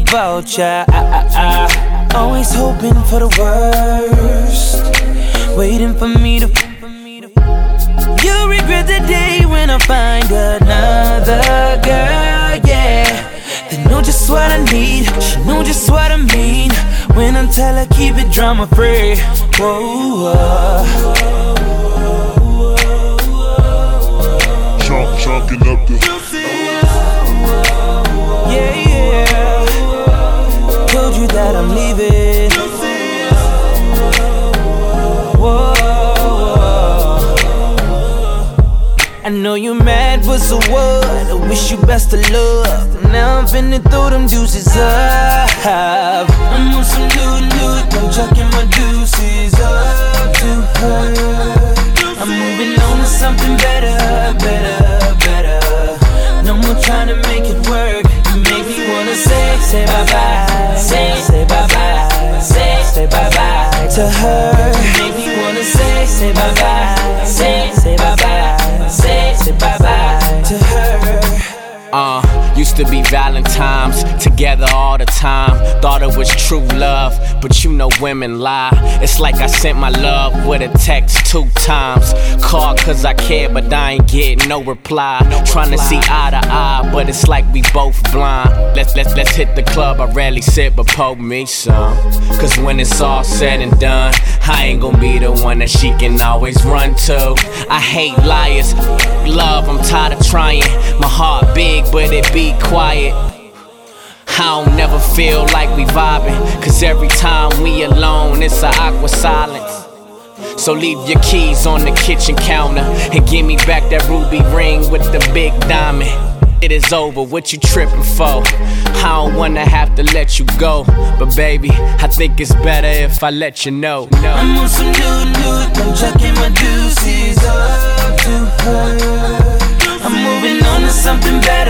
about ya. Always hoping for the worst, waiting for me to. You'll regret the day when I find another girl, yeah. They know just what I need, she know just what I mean. When I tell her keep it drama free. Chalking up the yeah. Told you that I'm leaving. Whoa. I know you mad, but so what? I wish you best of luck. Now I'm finna throw them deuces up. I'm on some new, I'm chucking my deuces up to her. I'm moving on to something better. No more trying to make it work. You make me wanna say bye-bye. Say bye-bye. Say bye-bye to her. You make me wanna say bye-bye. Say bye-bye. Say bye-bye to her. Used to be Valentine's, together all the time. Thought it was true love, but you know women lie. It's like I sent my love with a text 2 times. Called cause I care, but I ain't getting no reply. Trying to see eye to eye, but it's like we both blind. Let's hit the club, I rarely sit, but poke me some. Cause when it's all said and done, I ain't gon' be the one that she can always run to. I hate liars, love, I'm tired of trying. My heart big, but it be quiet. I don't never feel like we vibing, cause every time we alone, it's a awkward silence. So leave your keys on the kitchen counter and give me back that ruby ring with the big diamond. It is over, what you tripping for? I don't wanna have to let you go, but baby, I think it's better if I let you know. I'm on some new, I'm chucking my deuces up to her. I'm moving on to something better.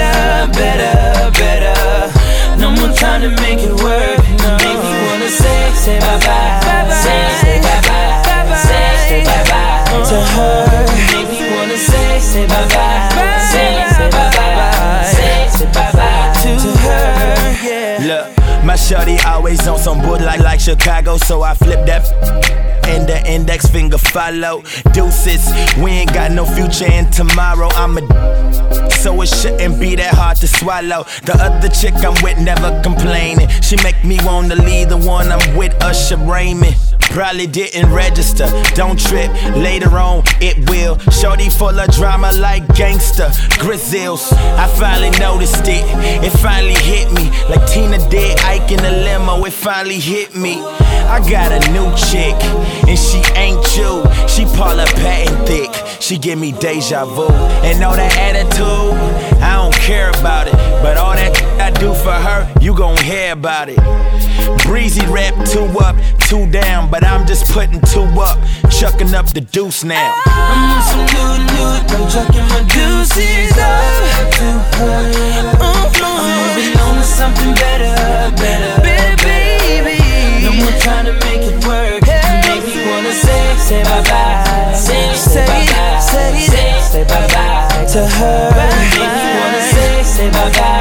No more trying to make it work. Make me wanna say bye-bye. Say bye-bye. Say bye-bye to her. Make me wanna say bye-bye. Say bye-bye. Say bye-bye to her. Yeah. Look, my shawty always on some wood like Chicago, so I flip that and the index finger follow. Deuces, we ain't got no future in tomorrow. I'm a so it shouldn't be that hard to swallow. The other chick I'm with never complaining. She make me wanna leave the one I'm with, Usher Raymond. Probably didn't register, don't trip, later on it will. Shorty full of drama like gangster, Grizzles. I finally noticed it, it finally hit me. Like Tina did Ike in the limo, it finally hit me. I got a new chick, and she ain't you. She Paula Patton thick, she give me deja vu. And all that attitude, I don't care about it. But all that I do for her, you gon' hear about it. Breezy rap 2 up, 2 down, but I'm just putting 2 up, chucking up the deuce now. I'm on some new, I'm chucking my deuces up to her. I'm moving on to something better. Baby. No more trying to make it work. Make me wanna say bye-bye. Say bye-bye. Say bye-bye to her. Make me wanna say bye-bye.